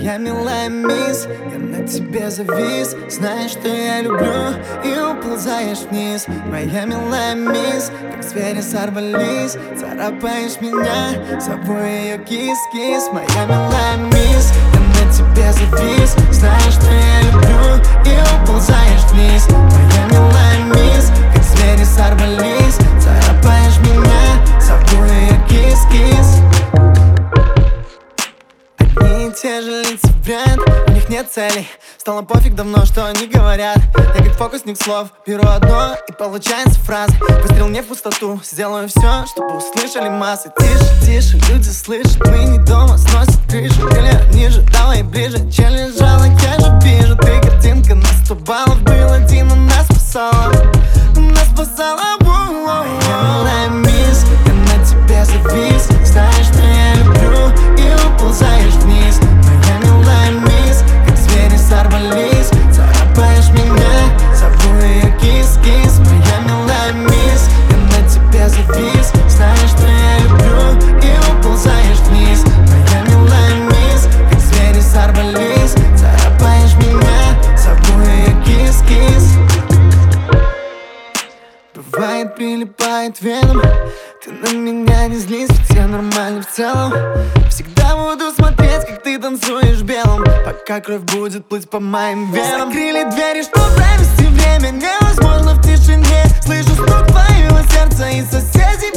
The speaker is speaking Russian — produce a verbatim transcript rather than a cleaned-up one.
Моя милая мисс, я на тебе завис. Знаешь, что я люблю, и уползаешь вниз. Моя милая мисс, как звери сорвались. Царапаешь меня, зову ее кис-кис. Моя милая мисс, я на тебе завис. Знаешь, что я люблю, и уползаешь вниз. Моя милая мисс, как звери сорвались. Царапаешь меня, зову ее кис-кис. Одни и те же лица в бренд, у них нет целей. Стало пофиг давно, что они говорят. Я как фокусник слов, беру одно и получается фраза. Выстрел не в пустоту, сделаю все, чтобы услышали массы. Тише, тише, люди слышат, мы не дома, сносят крышу. Или ниже, давай ближе, чем лежала, я же вижу. Ты картинка на сто баллов, был один, но нас спасала. Нас спасала, моя милая мисс, я на тебе завис. Знаешь, что я люблю, и уползаешь вниз. Моя милая мисс, как звери сорвались. Царапаешь меня, зову ее кис-кис. Моя милая мисс, я на тебе завис. Знаешь, что я люблю, и уползаешь вниз. Моя милая мисс, как звери сорвались. Царапаешь меня, зову ее кис-кис. Бывает, прилипает веном. Ты на меня не злись, ведь я нормальный в целом. Всегда буду смотреть, как ты танцуешь в белом, пока кровь будет плыть по моим венам. Закрыли двери, чтоб провести время. Невозможно в тишине. Слышу стук твоего сердца, и соседи